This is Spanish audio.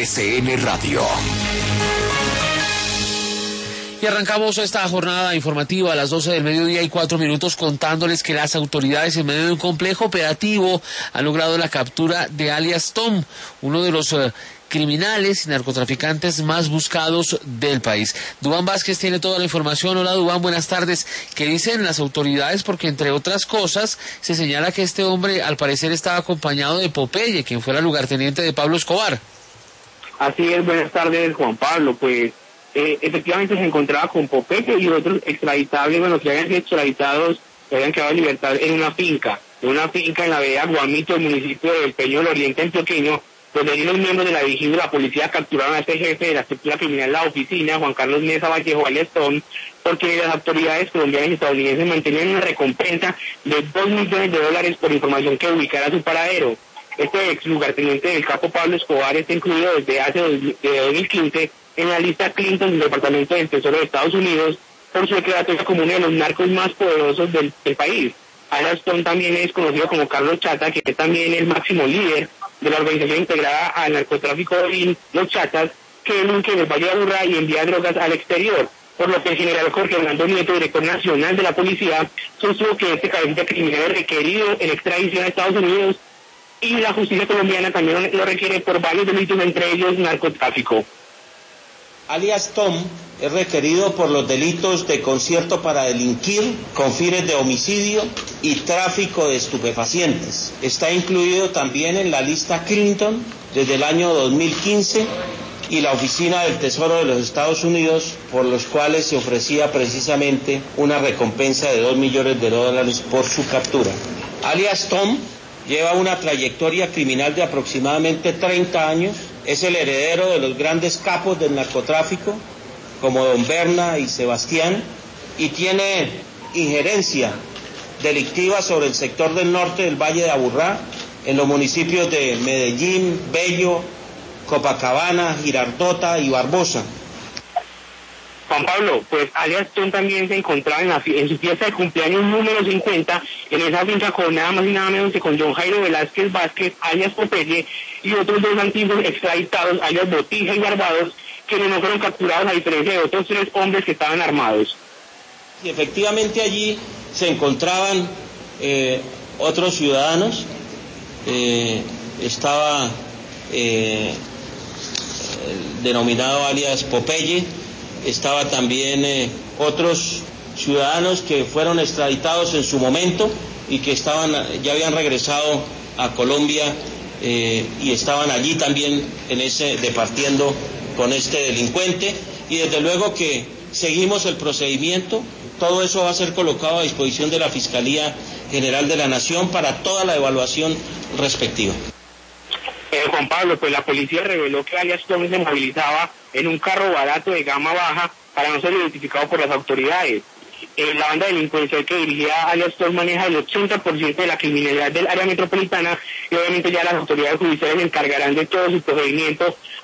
RCN Radio. Y arrancamos esta jornada informativa a las 12 del mediodía y 4 minutos contándoles que las autoridades en medio de un complejo operativo han logrado la captura de alias Tom, uno de los criminales y narcotraficantes más buscados del país. Duván Vázquez tiene toda la información. Hola Duván, buenas tardes. ¿Qué dicen las autoridades? Porque entre otras cosas se señala que este hombre al parecer estaba acompañado de Popeye, quien fuera lugarteniente de Pablo Escobar. Así es, buenas tardes Juan Pablo. Pues efectivamente se encontraba con Popeye y otros extraditables, que habían sido extraditados, que habían quedado en libertad en una finca en la vereda Guamito, el municipio del Peño del Oriente antioqueño, donde unos miembros de la vigilancia de la policía capturaron a este jefe de la estructura criminal de la oficina, Juan Carlos Mesa Vallejo alias Tom, porque las autoridades colombianas y estadounidenses mantenían una recompensa de $2 millones por información que ubicara su paradero. Este ex lugarteniente del capo Pablo Escobar está incluido desde hace 2015 en la lista Clinton del Departamento del Tesoro de Estados Unidos por su declaratoria como uno de los narcos más poderosos del país. Alias Tom también es conocido como Carlos Chata, que es también el máximo líder de la organización integrada al narcotráfico de los Chatas, que delinque en el Valle de Aburrá y envía drogas al exterior, por lo que el general Jorge Orlando Nieto, director nacional de la policía, sostuvo que este cabecilla criminal es requerido en extradición a Estados Unidos y la justicia colombiana también lo requiere por varios delitos, entre ellos narcotráfico. Alias Tom es requerido por los delitos de concierto para delinquir con fines de homicidio y tráfico de estupefacientes. Está incluido también en la lista Clinton desde el año 2015 y la Oficina del Tesoro de los Estados Unidos, por los cuales se ofrecía precisamente una recompensa de $2 millones por su captura. Alias Tom lleva una trayectoria criminal de aproximadamente 30 años, es el heredero de los grandes capos del narcotráfico, como Don Berna y Sebastián, y tiene injerencia delictiva sobre el sector del norte del Valle de Aburrá, en los municipios de Medellín, Bello, Copacabana, Girardota y Barbosa. Juan Pablo, pues alias Tom también se encontraba en su fiesta de cumpleaños número 50, en esa finca con nada más y nada menos que con John Jairo Velázquez Vázquez, alias Popeye, y otros dos antiguos extraditados, alias Botija y Barbados, que no fueron capturados a diferencia de otros 3 hombres que estaban armados. Y efectivamente allí se encontraban otros ciudadanos, estaba el denominado alias Popeye, estaba también otros ciudadanos que fueron extraditados en su momento y que ya habían regresado a Colombia y estaban allí también departiendo con este delincuente, y desde luego que seguimos el procedimiento. Todo eso va a ser colocado a disposición de la Fiscalía General de la Nación para toda la evaluación respectiva. Juan Pablo, pues la policía reveló que alias Tom se movilizaba en un carro barato de gama baja para no ser identificado por las autoridades. La banda delincuencial que dirigía alias Tom maneja el 80% de la criminalidad del área metropolitana y obviamente ya las autoridades judiciales se encargarán de todo su procedimiento